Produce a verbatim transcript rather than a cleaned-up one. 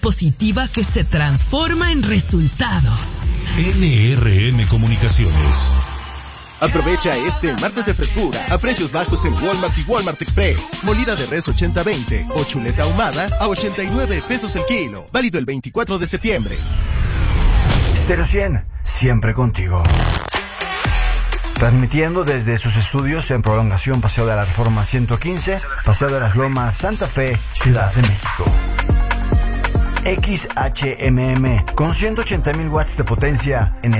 Positiva que se transforma en resultados. N R M Comunicaciones. Aprovecha este martes de frescura a precios bajos en Walmart y Walmart Express. Molida de res ochenta veinte o chuleta ahumada a ochenta y nueve pesos el kilo. Válido el veinticuatro de septiembre. Stereo cien, siempre contigo. Transmitiendo desde sus estudios en Prolongación Paseo de la Reforma ciento quince, Paseo de las Lomas, Santa Fe, Ciudad de México. X H M M con ciento ochenta mil watts de potencia en el